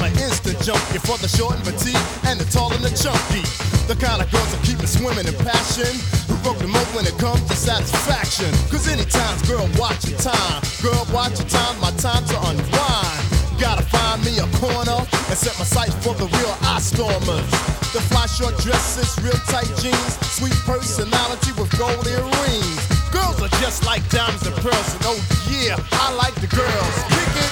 an instant junkie for the short and petite and the tall and the chunky. The kind of girls that keep me swimming in passion, who broke the mold when it comes to satisfaction. Cause anytime's girl watch your time, girl watch your time, my time to unwind. Gotta find me a corner and set my sights for the real eye stormers. The fly short dresses, real tight jeans, sweet personality with gold earrings. Girls are just like diamonds and pearls, and oh yeah, I like the girls. Kick it.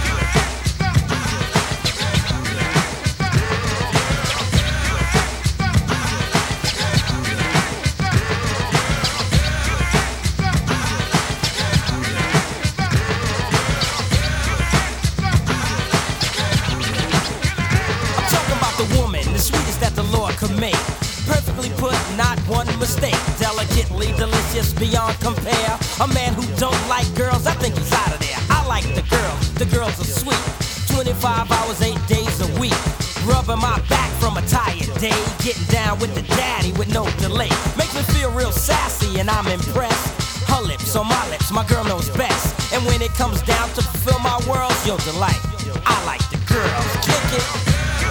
Could make perfectly put, not one mistake. Delicately delicious beyond compare. A man who don't like girls, I think he's out of there. I like the girls are sweet. 25 hours, 8 days a week. Rubbing my back from a tired day. Getting down with the daddy with no delay. Makes me feel real sassy and I'm impressed. Her lips on my lips, my girl knows best. And when it comes down to fulfill my world's your delight. I like the girls, kick it.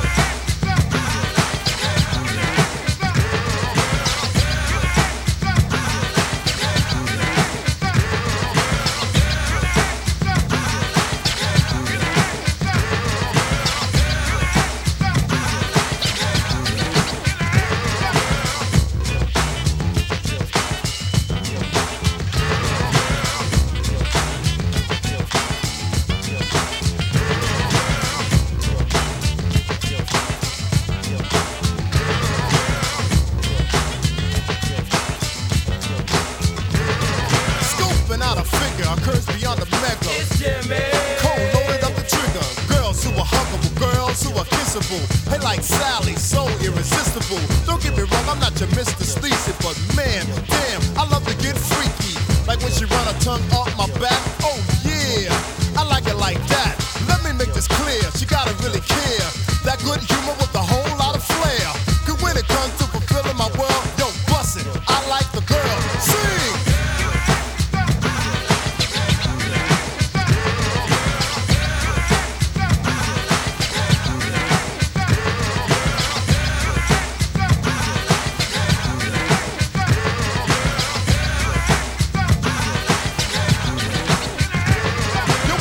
Hey, like Sally, so irresistible. Don't get me wrong, I'm not your Mr. Sleazy, but man, damn, I love to get freaky. Like when she run her tongue up my back. Oh yeah, I like it like that. Let me make this clear, she gotta really care. That good humor with a whole lot of flair. Cause when it comes to fulfilling my world, yo, bust it. I like the girl. Sing!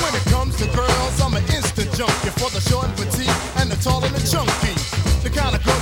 For the short and petite and the tall and the chunky. The kind of girl